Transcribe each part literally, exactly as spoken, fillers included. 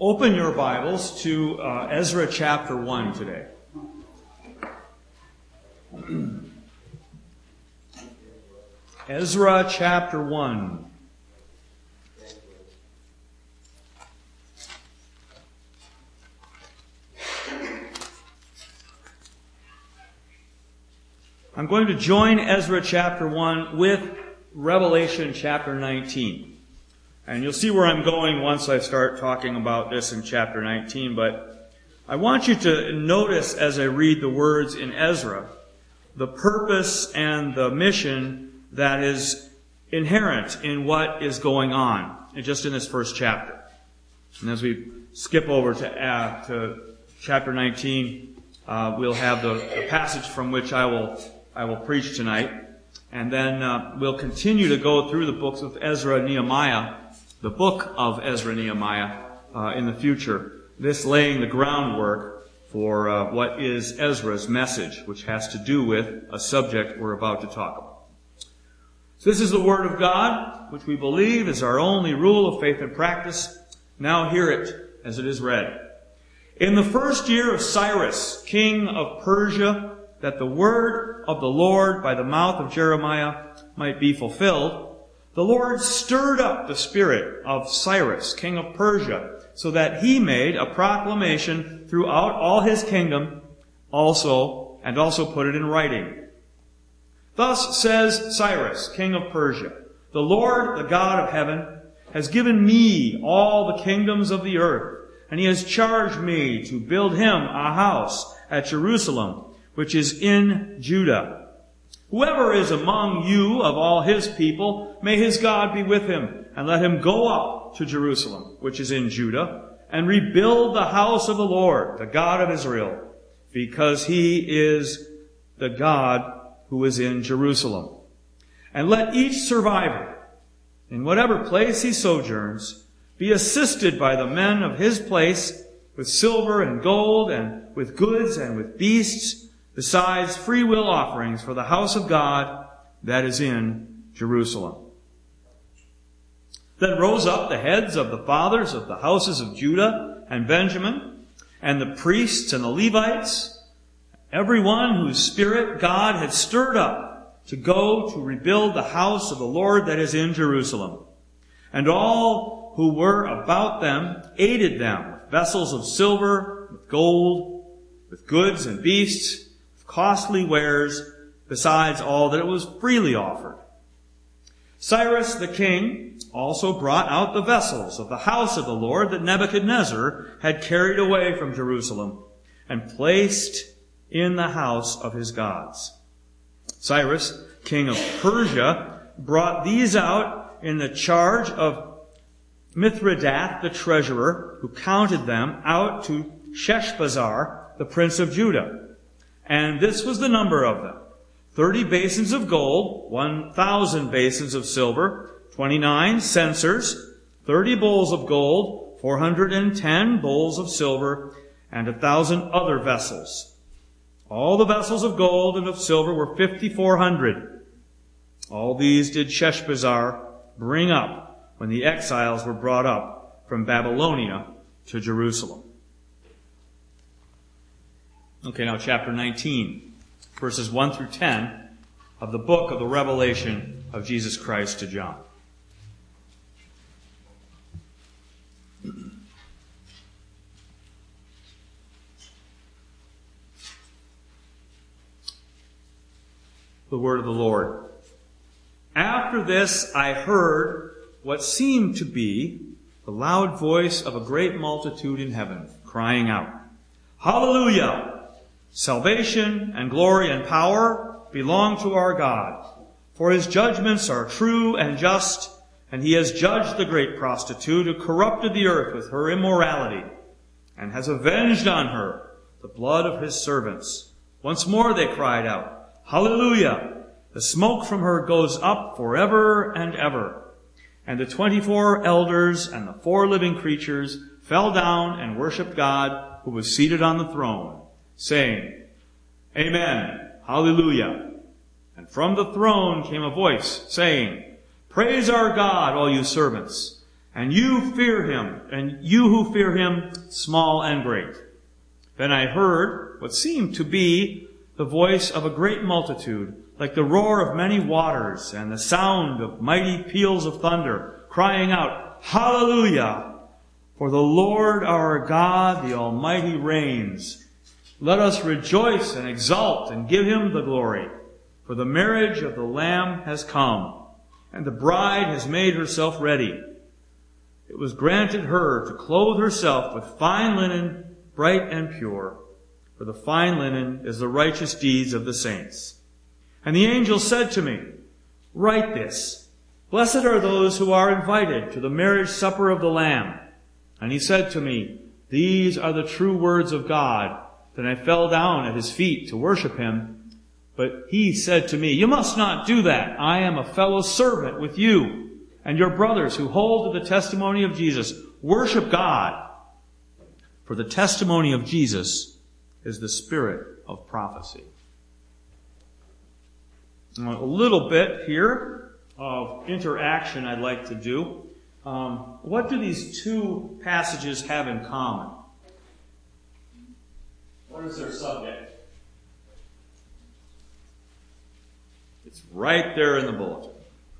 Open your Bibles to uh, Ezra chapter one today. Ezra chapter one. I'm going to join Ezra chapter one with Revelation chapter nineteen. And you'll see where I'm going once I start talking about this in chapter nineteen. But I want you to notice as I read the words in Ezra, the purpose and the mission that is inherent in what is going on, just in this first chapter. And as we skip over to, uh, to chapter nineteen, uh, we'll have the, the passage from which I will I will preach tonight. And then uh, we'll continue to go through the books of Ezra and Nehemiah, the book of Ezra and Nehemiah, uh, in the future. This laying the groundwork for uh, what is Ezra's message, which has to do with a subject we're about to talk about. So this is the Word of God, which we believe is our only rule of faith and practice. Now hear it as it is read. In the first year of Cyrus, king of Persia, that the word of the Lord by the mouth of Jeremiah might be fulfilled, the Lord stirred up the spirit of Cyrus, king of Persia, so that he made a proclamation throughout all his kingdom, also, and also put it in writing. Thus says Cyrus, king of Persia, the Lord, the God of heaven, has given me all the kingdoms of the earth, and he has charged me to build him a house at Jerusalem, which is in Judah. Whoever is among you of all his people, may his God be with him, and let him go up to Jerusalem, which is in Judah, and rebuild the house of the Lord, the God of Israel, because he is the God who is in Jerusalem. And let each survivor, in whatever place he sojourns, be assisted by the men of his place with silver and gold, and with goods and with beasts, besides free will offerings for the house of God that is in Jerusalem. Then rose up the heads of the fathers of the houses of Judah and Benjamin, and the priests and the Levites, everyone whose spirit God had stirred up to go to rebuild the house of the Lord that is in Jerusalem. And all who were about them aided them with vessels of silver, with gold, with goods and beasts, costly wares, besides all that it was freely offered. Cyrus the king also brought out the vessels of the house of the Lord that Nebuchadnezzar had carried away from Jerusalem, and placed in the house of his gods. Cyrus, king of Persia, brought these out in the charge of Mithredath the treasurer, who counted them out to Sheshbazzar, the prince of Judah. And this was the number of them: thirty basins of gold, one thousand basins of silver, twenty-nine censers, thirty bowls of gold, four hundred and ten bowls of silver, and a thousand other vessels. All the vessels of gold and of silver were fifty-four hundred. All these did Sheshbazzar bring up when the exiles were brought up from Babylonia to Jerusalem. Okay, now chapter nineteen, verses one through ten of the book of the Revelation of Jesus Christ to John. The word of the Lord. After this I heard what seemed to be the loud voice of a great multitude in heaven, crying out, Hallelujah! Salvation and glory and power belong to our God, for his judgments are true and just, and he has judged the great prostitute who corrupted the earth with her immorality, and has avenged on her the blood of his servants. Once more they cried out, Hallelujah! The smoke from her goes up forever and ever. And the twenty-four elders and the four living creatures fell down and worshipped God, who was seated on the throne, saying, Amen, Hallelujah. And from the throne came a voice saying, Praise our God, all you servants, And you fear him, and you who fear him, small and great. Then I heard what seemed to be the voice of a great multitude, like the roar of many waters, and the sound of mighty peals of thunder, crying out, Hallelujah! For the Lord our God, the Almighty, reigns. Let us rejoice and exult and give him the glory. For the marriage of the Lamb has come, and the bride has made herself ready. It was granted her to clothe herself with fine linen, bright and pure. For the fine linen is the righteous deeds of the saints. And the angel said to me, Write this, Blessed are those who are invited to the marriage supper of the Lamb. And he said to me, These are the true words of God. Then I fell down at his feet to worship him. But he said to me, You must not do that. I am a fellow servant with you and your brothers who hold to the testimony of Jesus. Worship God. For the testimony of Jesus is the spirit of prophecy. Now, a little bit here of interaction I'd like to do. Um, what do these two passages have in common? What is their subject? It's right there in the bulletin.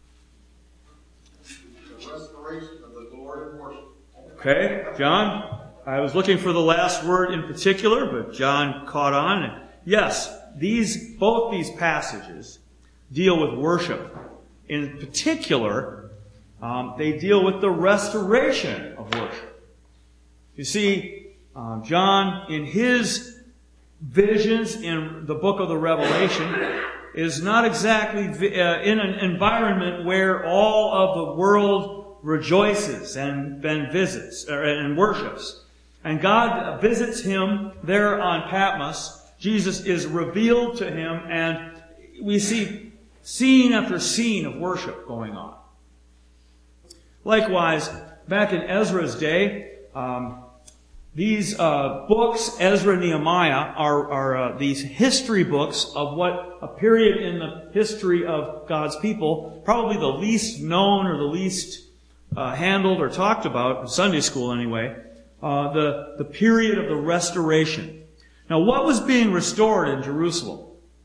The restoration of the glory of worship. Okay, John? I was looking for the last word in particular, but John caught on. Yes, these both these passages deal with worship. In particular, um, they deal with the restoration of worship. You see, um, John, in his visions in the book of the Revelation, is not exactly uh, in an environment where all of the world rejoices and, and visits or, and worships. And God visits him there on Patmos. Jesus is revealed to him, and we see scene after scene of worship going on. Likewise, back in Ezra's day, um, these uh, books, Ezra and Nehemiah, are, are uh, these history books of what a period in the history of God's people, probably the least known or the least uh, handled or talked about, in Sunday school anyway, uh, the, the period of the restoration. Now, what was being restored in Jerusalem?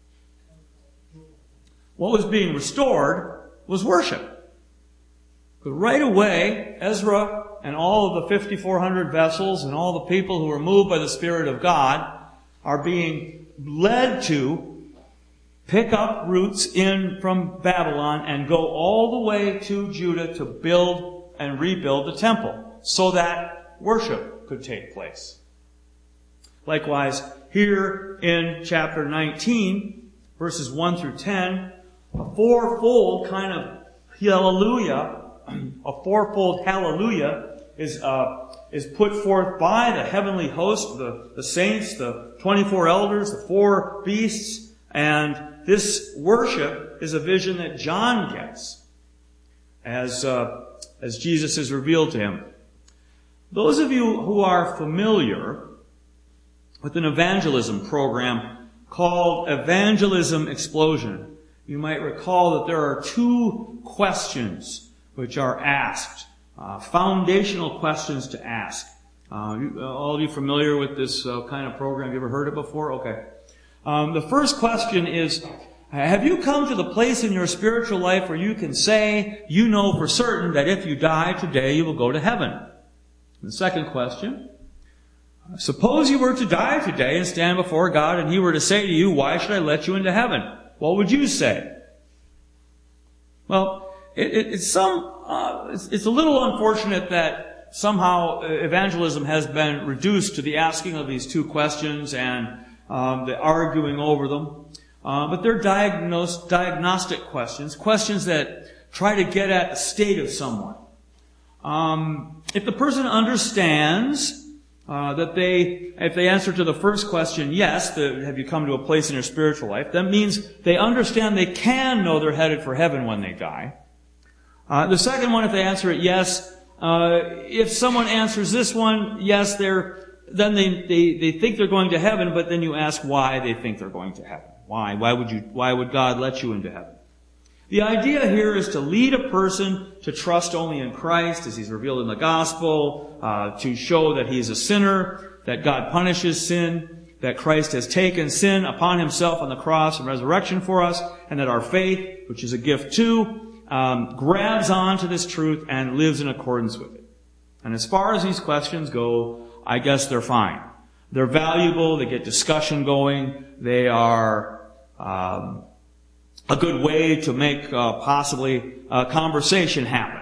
What was being restored was worship. But right away, Ezra and all of the fifty-four hundred vessels and all the people who are moved by the Spirit of God are being led to pick up roots in from Babylon and go all the way to Judah to build and rebuild the temple so that worship could take place. Likewise, here in chapter nineteen, verses one through ten, a fourfold kind of hallelujah, a fourfold hallelujah is uh, is put forth by the heavenly host, the, the saints, the twenty-four elders, the four beasts, and this worship is a vision that John gets as uh, as Jesus is revealed to him. Those of you who are familiar with an evangelism program called Evangelism Explosion, you might recall that there are two questions which are asked, uh, foundational questions to ask. Uh, you, all of you familiar with this uh, kind of program? You ever heard it before? Okay. Um, the first question is, have you come to the place in your spiritual life where you can say, you know for certain that if you die today, you will go to heaven? The second question, suppose you were to die today and stand before God and He were to say to you, why should I let you into heaven? What would you say? Well, it, it, it's some, uh, it's, it's a little unfortunate that somehow evangelism has been reduced to the asking of these two questions and um, the arguing over them. Uh, but they're diagnose, diagnostic questions, questions that try to get at the state of someone. Um, if the person understands uh, that they, if they answer to the first question, yes, the, have you come to a place in your spiritual life, that means they understand they can know they're headed for heaven when they die. Uh, the second one, if they answer it yes, uh, if someone answers this one, yes, they're, then they, they, they think they're going to heaven, but then you ask why they think they're going to heaven. Why? Why would you, why would God let you into heaven? The idea here is to lead a person to trust only in Christ as He's revealed in the gospel, uh, to show that he is a sinner, that God punishes sin, that Christ has taken sin upon Himself on the cross and resurrection for us, and that our faith, which is a gift too, um, grabs onto this truth and lives in accordance with it. And as far as these questions go, I guess they're fine. They're valuable, they get discussion going, they are um, a good way to make uh, possibly a conversation happen.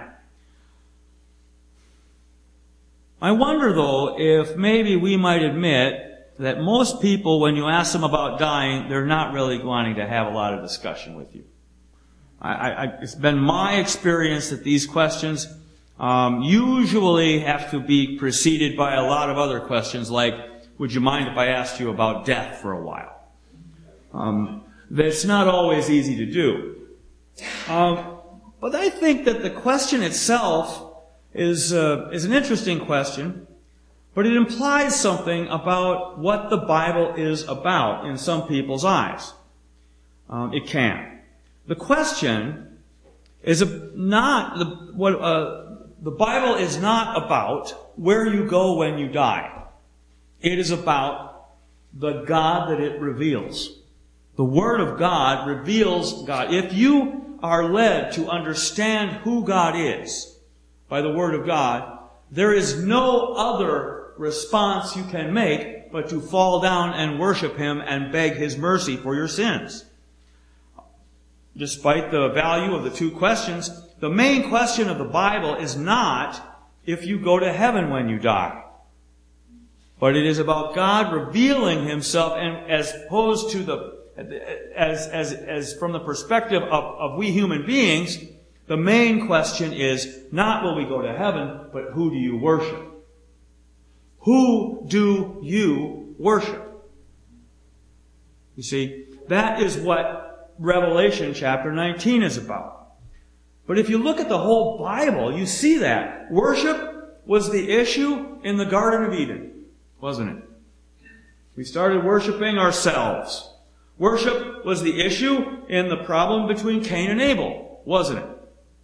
I wonder, though, if maybe we might admit that most people, when you ask them about dying, they're not really wanting to have a lot of discussion with you. I, I, it's been my experience that these questions um, usually have to be preceded by a lot of other questions like, would you mind if I asked you about death for a while? Um, that's not always easy to do. Um, but I think that the question itself is uh, is an interesting question, but it implies something about what the Bible is about in some people's eyes. Um, it can. The question is a, not the what uh, the Bible is not about where you go when you die. It is about the God that it reveals. The Word of God reveals God. If you are led to understand who God is by the Word of God, there is no other response you can make but to fall down and worship Him and beg His mercy for your sins. Despite the value of the two questions, the main question of the Bible is not if you go to heaven when you die. But it is about God revealing Himself, and as opposed to the, as, as, as from the perspective of, of we human beings, the main question is not will we go to heaven, but who do you worship? Who do you worship? You see, that is what Revelation chapter nineteen is about. But if you look at the whole Bible, you see that. Worship was the issue in the Garden of Eden. Wasn't it? We started worshiping ourselves. Worship was the issue in the problem between Cain and Abel, wasn't it?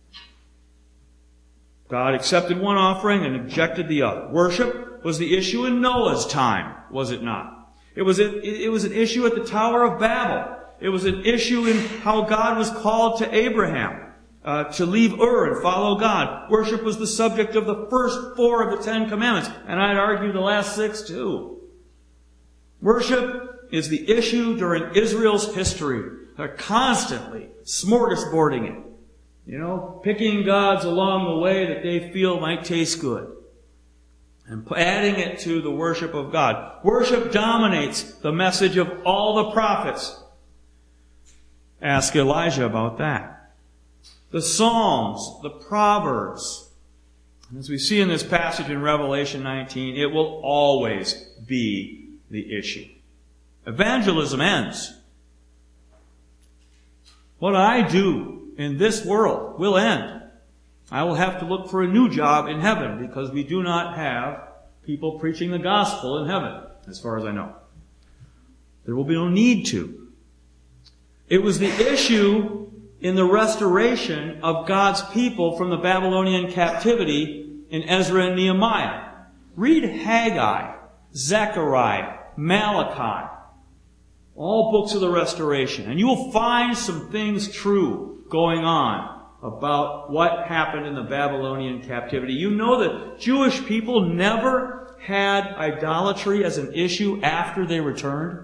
God accepted one offering and rejected the other. Worship was the issue in Noah's time, was it not? It was, a, it was an issue at the Tower of Babel. It was an issue in how God was called to Abraham uh, to leave Ur and follow God. Worship was the subject of the first four of the Ten Commandments, and I'd argue the last six too. Worship is the issue during Israel's history. They're constantly smorgasbording it. You know, picking gods along the way that they feel might taste good. And adding it to the worship of God. Worship dominates the message of all the prophets. Ask Elijah about that. The Psalms, the Proverbs. As we see in this passage in Revelation nineteen, it will always be the issue. Evangelism ends. What I do in this world will end. I will have to look for a new job in heaven because we do not have people preaching the gospel in heaven, as far as I know. There will be no need to. It was the issue in the restoration of God's people from the Babylonian captivity in Ezra and Nehemiah. Read Haggai, Zechariah, Malachi, all books of the restoration, and you will find some things true going on about what happened in the Babylonian captivity. You know that Jewish people never had idolatry as an issue after they returned.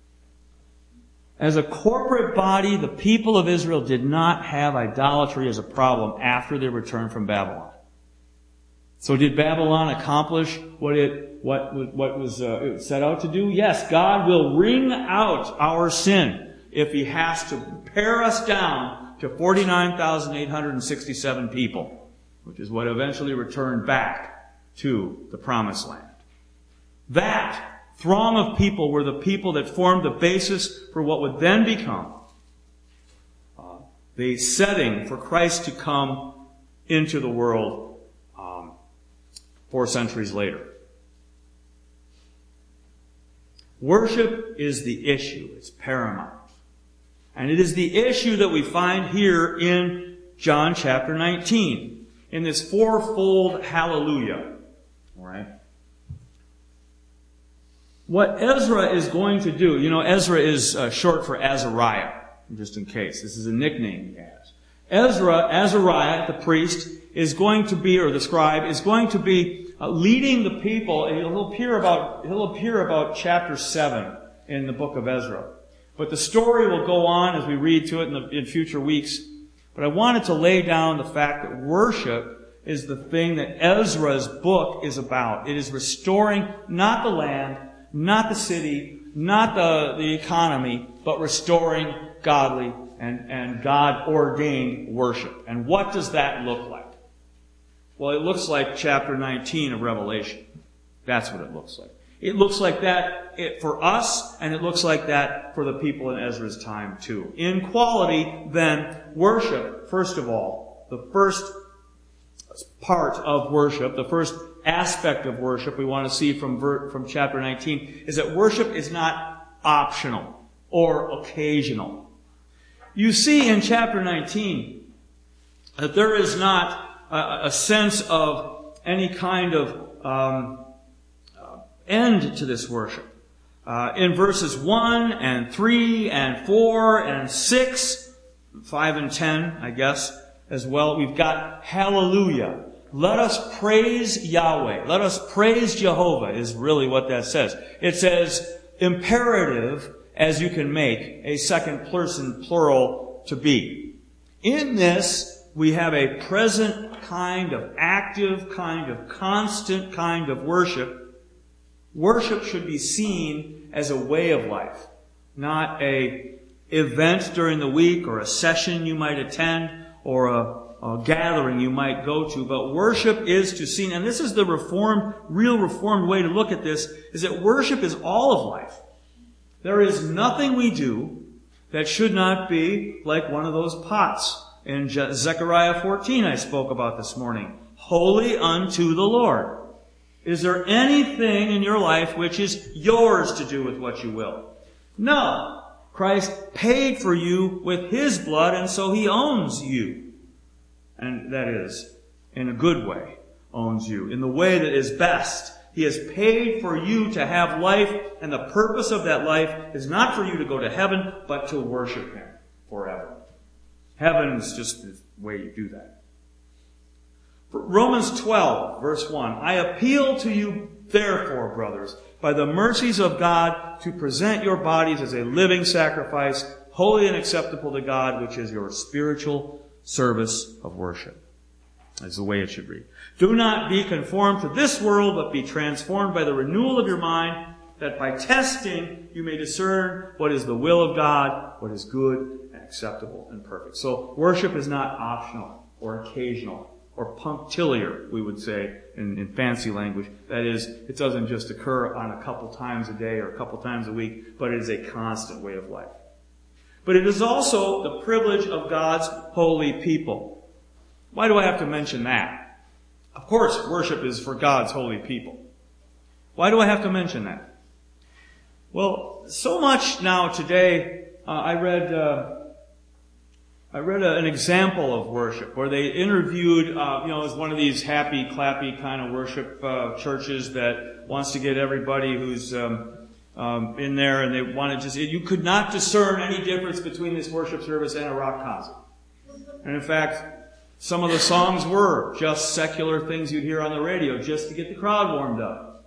As a corporate body, the people of Israel did not have idolatry as a problem after they returned from Babylon. So did Babylon accomplish what it what what was uh, set out to do? Yes, God will wring out our sin if He has to pare us down to forty-nine thousand eight hundred sixty-seven people, which is what eventually returned back to the Promised Land. That throng of people were the people that formed the basis for what would then become uh, the setting for Christ to come into the world um, four centuries later. Worship is the issue. It's paramount. And it is the issue that we find here in John chapter nineteen, in this fourfold hallelujah. All right? What Ezra is going to do, you know, Ezra is uh, short for Azariah, just in case. This is a nickname he has. Ezra, Azariah, the priest, is going to be, or the scribe, is going to be uh, leading the people. He'll appear about, he'll appear about chapter seven in the book of Ezra. But the story will go on as we read to it in, the, in future weeks. But I wanted to lay down the fact that worship is the thing that Ezra's book is about. It is restoring not the land, not the city, not the, the economy, but restoring godly and, and God-ordained worship. And what does that look like? Well, it looks like chapter nineteen of Revelation. That's what it looks like. It looks like that for us, and it looks like that for the people in Ezra's time too. In quality, then, worship, first of all, the first part of worship, the first aspect of worship we want to see from, from chapter nineteen is that worship is not optional or occasional. You see in chapter nineteen that there is not a, a sense of any kind of um, end to this worship. Uh, in verses one and three and four and six, five and ten, I guess, as well, we've got hallelujah. Let us praise Yahweh. Let us praise Jehovah is really what that says. It says imperative as you can make a second person plural to be. In this, we have a present kind of active, kind of constant kind of worship. Worship should be seen as a way of life, not a event during the week or a session you might attend or a, a gathering you might go to. But worship is to see, and this is the reformed, real reformed way to look at this, is that worship is all of life. There is nothing we do that should not be like one of those pots in Zechariah fourteen I spoke about this morning. Holy unto the Lord. Is there anything in your life which is yours to do with what you will? No. Christ paid for you with His blood, and so He owns you. And that is, in a good way, owns you. In the way that is best. He has paid for you to have life, and the purpose of that life is not for you to go to heaven, but to worship Him forever. Heaven is just the way you do that. Romans twelve, verse one, I appeal to you, therefore, brothers, by the mercies of God, to present your bodies as a living sacrifice, holy and acceptable to God, which is your spiritual service of worship. That's the way it should read. Do not be conformed to this world, but be transformed by the renewal of your mind, that by testing you may discern what is the will of God, what is good and acceptable and perfect. So worship is not optional or occasional or punctiliar, we would say in, in fancy language. That is, it doesn't just occur on a couple times a day or a couple times a week, but it is a constant way of life. But it is also the privilege of God's holy people. Why do I have to mention that? Of course, worship is for God's holy people. Why do I have to mention that? Well, so much now today, uh, I read... Uh, I read a, an example of worship where they interviewed, uh, you know, it was one of these happy, clappy kind of worship uh, churches that wants to get everybody who's um, um, in there, and they wanted to see. You could not discern any difference between this worship service and a rock concert. And in fact, some of the songs were just secular things you'd hear on the radio just to get the crowd warmed up.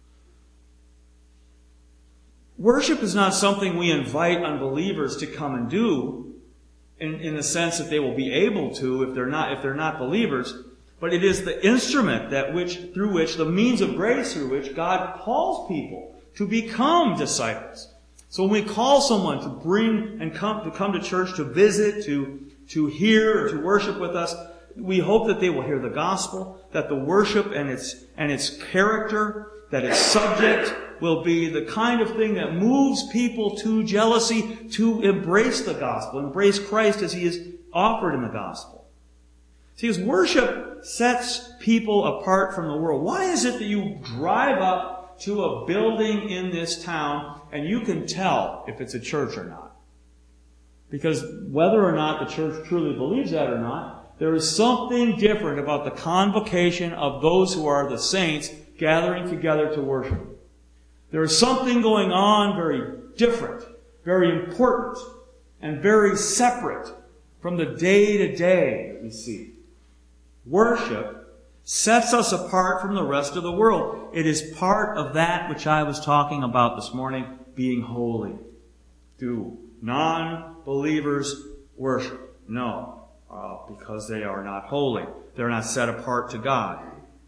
Worship is not something we invite unbelievers to come and do, In, in the sense that they will be able to if they're not if they're not believers, but it is the instrument that which through which the means of grace through which God calls people to become disciples. So when we call someone to bring and come to come to church to visit, to to hear or to worship with us, we hope that they will hear the gospel, that the worship and its and its character, that its subject will be the kind of thing that moves people to jealousy, to embrace the gospel, embrace Christ as He is offered in the gospel. See, as worship sets people apart from the world. Why is it that you drive up to a building in this town and you can tell if it's a church or not? Because whether or not the church truly believes that or not, there is something different about the convocation of those who are the saints gathering together to worship. There is something going on very different, very important, and very separate from the day-to-day that we see. Worship sets us apart from the rest of the world. It is part of that which I was talking about this morning, being holy. Do non-believers worship? No, uh, because they are not holy. They're not set apart to God.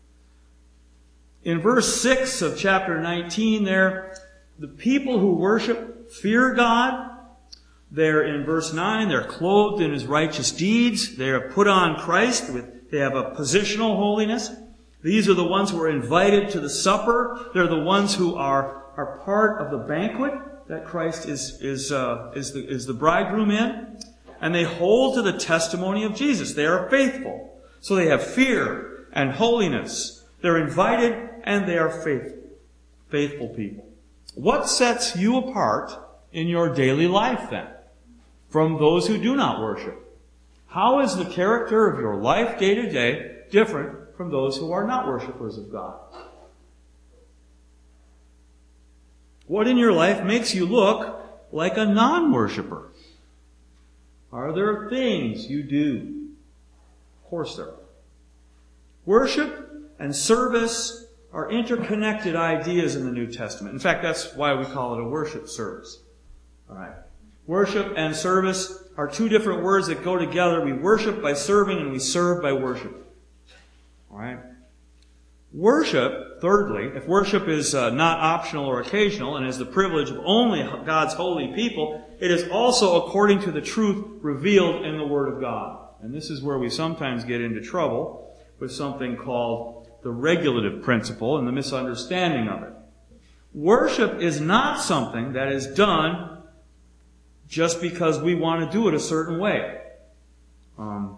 In verse six of chapter nineteen there, the people who worship fear God. They're in verse nine, they're clothed in His righteous deeds. They are put on Christ. With, they have a positional holiness. These are the ones who are invited to the supper. They're the ones who are, are part of the banquet that Christ is, is, uh, is, the, is the bridegroom in. And they hold to the testimony of Jesus. They are faithful. So they have fear and holiness. They're invited and they are faithful, faithful people. What sets you apart in your daily life then from those who do not worship? How is the character of your life day to day different from those who are not worshipers of God? What in your life makes you look like a non-worshiper? Are there things you do? Of course there are. Worship and service are interconnected ideas in the New Testament. In fact, that's why we call it a worship service. All right. Worship and service are two different words that go together. We worship by serving and we serve by worship. All right. Worship, thirdly, if worship is uh, not optional or occasional and is the privilege of only God's holy people, it is also according to the truth revealed in the Word of God. And this is where we sometimes get into trouble with something called the regulative principle and the misunderstanding of it. Worship is not something that is done just because we want to do it a certain way. Um,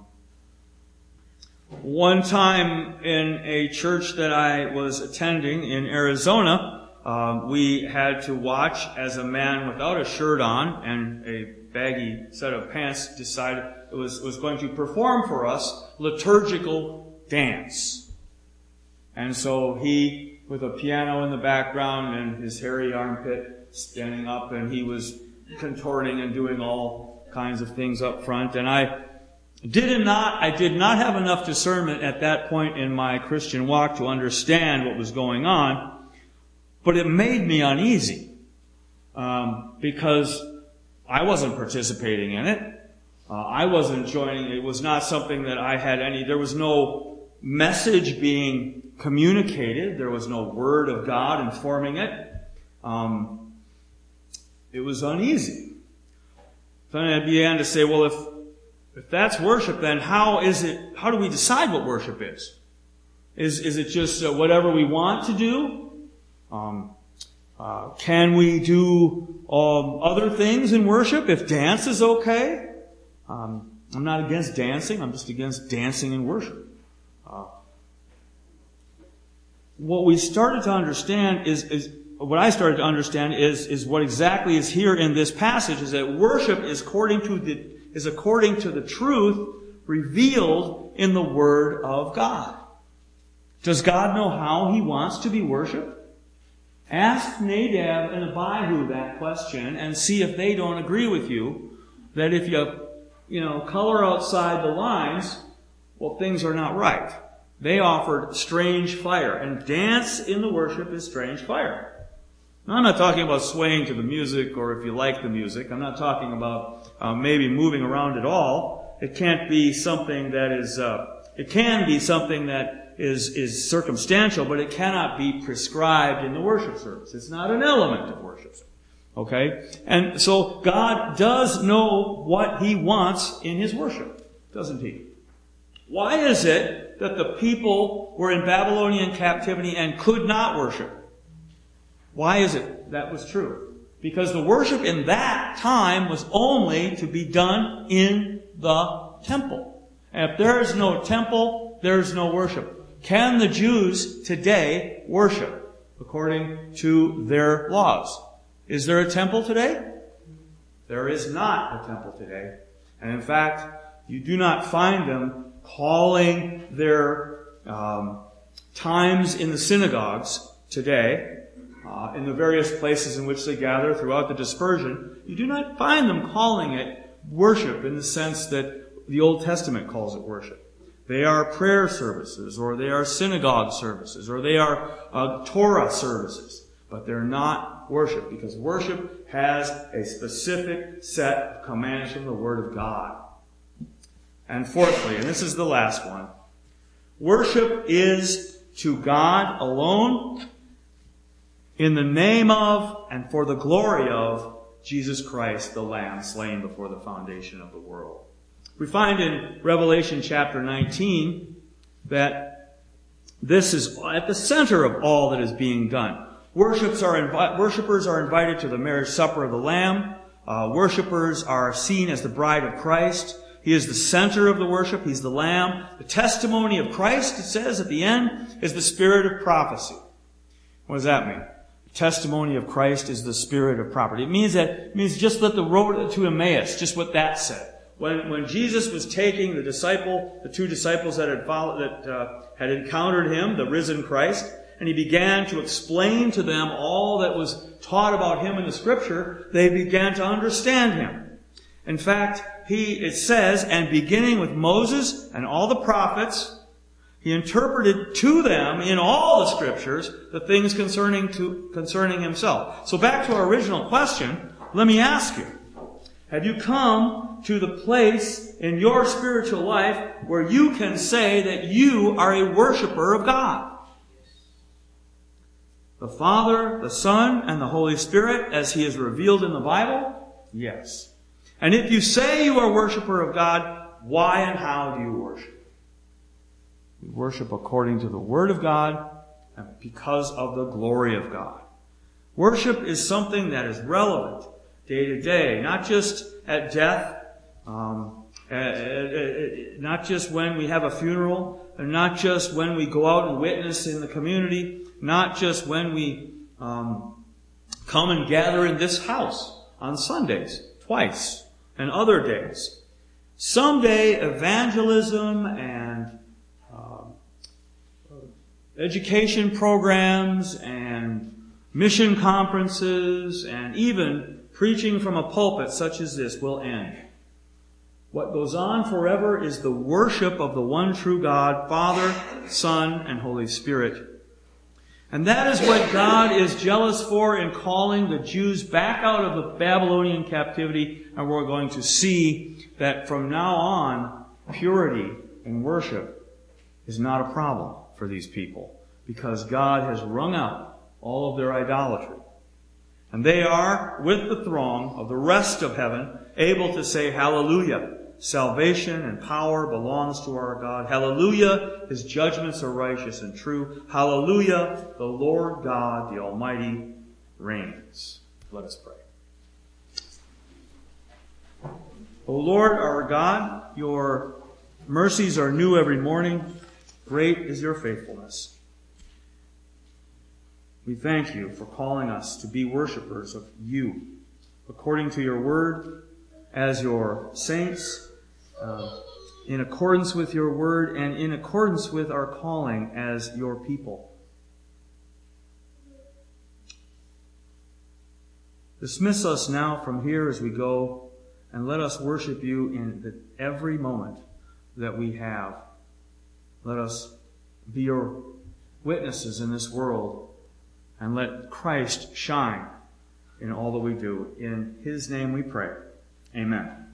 one time in a church that I was attending in Arizona, um, we had to watch as a man without a shirt on and a baggy set of pants decided it was, was going to perform for us liturgical dance. And so he, with a piano in the background and his hairy armpit standing up, and he was contorting and doing all kinds of things up front. And I did not, I did not have enough discernment at that point in my Christian walk to understand what was going on, but it made me uneasy, um, because I wasn't participating in it. Uh, I wasn't joining. It was not something that I had any, there was no message being communicated. There was no word of God informing it. Um, it was uneasy. Then I began to say, well, if if that's worship, then how is it? How do we decide what worship is? Is is it just uh, whatever we want to do? Um, uh, can we do um, other things in worship? If dance is okay, um, I'm not against dancing. I'm just against dancing in worship. Uh, what we started to understand is, is what I started to understand is, is what exactly is here in this passage is that worship is according to the, is according to the truth revealed in the Word of God. Does God know how He wants to be worshipped? Ask Nadab and Abihu that question and see if they don't agree with you that if you, you know, color outside the lines, well, things are not right. They offered strange fire, and dance in the worship is strange fire. Now, I'm not talking about swaying to the music or if you like the music. I'm not talking about uh, maybe moving around at all. It can't be something that is, uh, it can be something that is, is circumstantial, but it cannot be prescribed in the worship service. It's not an element of worship. Okay? And so God does know what He wants in His worship, doesn't He? Why is it that the people were in Babylonian captivity and could not worship? Why is it that was true? Because the worship in that time was only to be done in the temple. And if there is no temple, there is no worship. Can the Jews today worship according to their laws? Is there a temple today? There is not a temple today. And in fact, you do not find them calling their um, times in the synagogues today, uh, in the various places in which they gather throughout the dispersion. You do not find them calling it worship in the sense that the Old Testament calls it worship. They are prayer services, or they are synagogue services, or they are uh, Torah services. But they're not worship, because worship has a specific set of commands from the Word of God. And fourthly, and this is the last one, worship is to God alone, in the name of and for the glory of Jesus Christ, the Lamb slain before the foundation of the world. We find in Revelation chapter nineteen that this is at the center of all that is being done. Worships are invi- Worshippers are invited to the marriage supper of the Lamb. Uh, worshippers are seen as the bride of Christ. He is the center of the worship. He's the Lamb. The testimony of Christ, it says at the end, is the spirit of prophecy. What does that mean? The testimony of Christ is the spirit of prophecy. It means that it means just let the road to Emmaus, just what that said. When, when Jesus was taking the disciple, the two disciples that had followed, that uh, had encountered him, the risen Christ, and he began to explain to them all that was taught about him in the Scripture, they began to understand him. In fact, he, it says, and beginning with Moses and all the prophets, he interpreted to them in all the Scriptures the things concerning to concerning himself. So back to our original question, let me ask you, have you come to the place in your spiritual life where you can say that you are a worshiper of God? The Father, the Son, and the Holy Spirit, as He is revealed in the Bible? Yes. And if you say you are a worshiper of God, why and how do you worship? We worship according to the Word of God and because of the glory of God. Worship is something that is relevant day to day, not just at death, um, uh, uh, uh, not just when we have a funeral, and not just when we go out and witness in the community, not just when we um, come and gather in this house on Sundays, twice, and other days. Someday, evangelism and uh, education programs and mission conferences and even preaching from a pulpit such as this will end. What goes on forever is the worship of the one true God, Father, Son, and Holy Spirit. And that is what God is jealous for in calling the Jews back out of the Babylonian captivity. And we're going to see that from now on, purity in worship is not a problem for these people, because God has wrung out all of their idolatry. And they are, with the throng of the rest of heaven, able to say, Hallelujah! Salvation and power belongs to our God. Hallelujah! His judgments are righteous and true. Hallelujah! The Lord God, the Almighty, reigns. Let us pray. O Lord, our God, your mercies are new every morning. Great is your faithfulness. We thank you for calling us to be worshipers of you, according to your word, as your saints, uh, in accordance with your word, and in accordance with our calling as your people. Dismiss us now from here as we go, and let us worship you in the, every moment that we have. Let us be your witnesses in this world, and let Christ shine in all that we do. In His name we pray. Amen.